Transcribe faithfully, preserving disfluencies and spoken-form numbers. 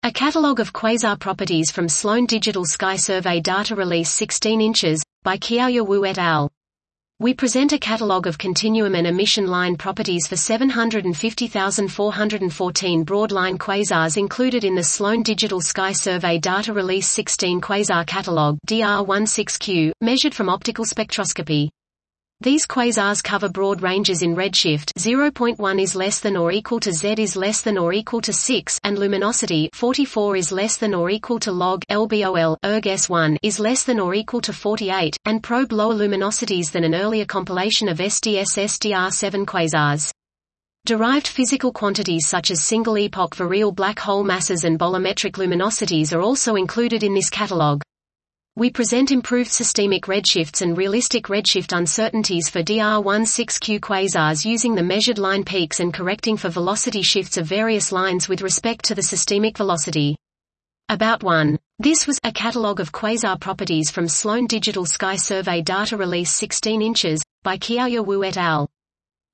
A catalogue of quasar properties from Sloan Digital Sky Survey data release sixteen inches, by Qiaoya Wu et al. We present a catalogue of continuum and emission line properties for seven hundred fifty thousand four hundred fourteen broad-line quasars included in the Sloan Digital Sky Survey data release sixteen quasar catalogue D R sixteen Q, measured from optical spectroscopy. These quasars cover broad ranges in redshift zero point one is less than or equal to Z is less than or equal to six and luminosity forty-four is less than or equal to log L B O L erg S one is less than or equal to forty-eight, and probe lower luminosities than an earlier compilation of S D S S D R seven quasars. Derived physical quantities such as single-epoch virial black hole masses and bolometric luminosities are also included in this catalogue. We present improved systemic redshifts and realistic redshift uncertainties for D R sixteen Q quasars using the measured line peaks and correcting for velocity shifts of various lines with respect to the systemic velocity. About one. This was a catalogue of quasar properties from Sloan Digital Sky Survey data release sixteen inches, by Qiaoya Wu et al.